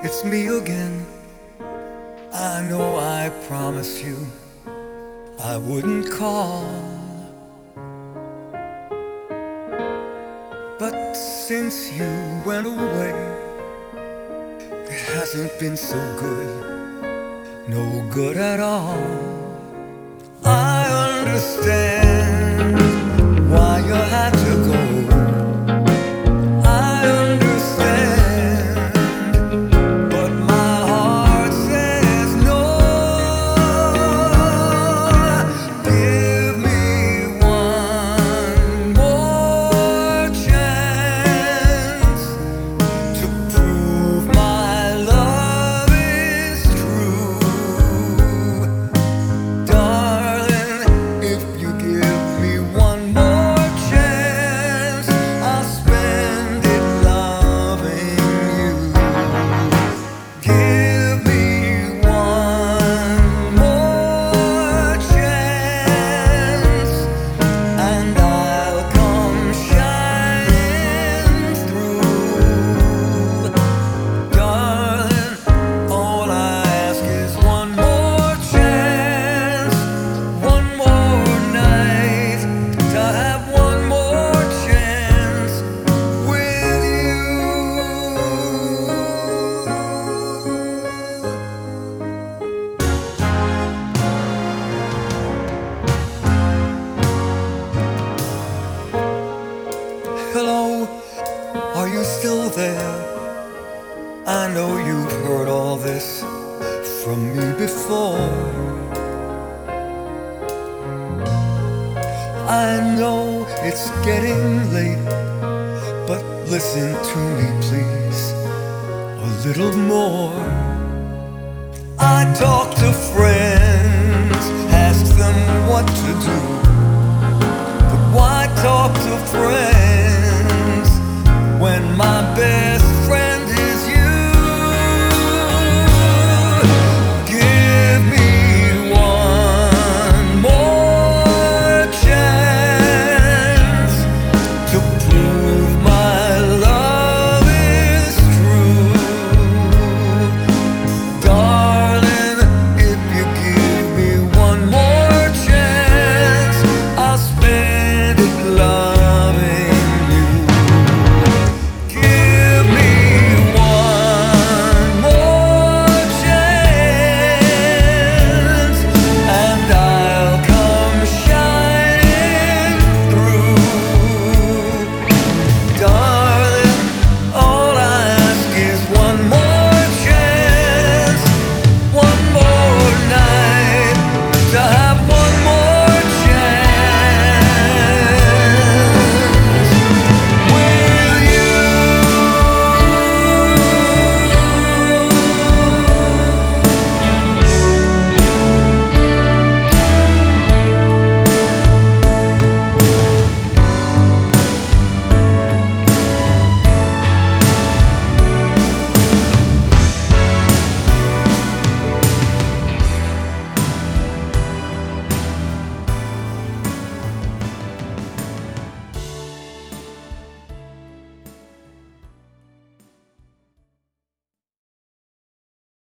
It's me again. I know I promised you I wouldn't call, but since you went away, it hasn't been so good, no good at all. I understand why you had to go. I understand, but my heart says no. Give me one more chance to prove my love is true. Darling, if you give me one more chance, I'll spend it loving you. Give me one more chance, and I'll come shining through. Darling, all I ask is one more chance, one more night, to have one more chance with you. Hello, are you still there? I know you've heard all this from me before. I know it's getting late, but listen to me please a little more. I talk to friends, ask them what to do, but why talk to friends when my best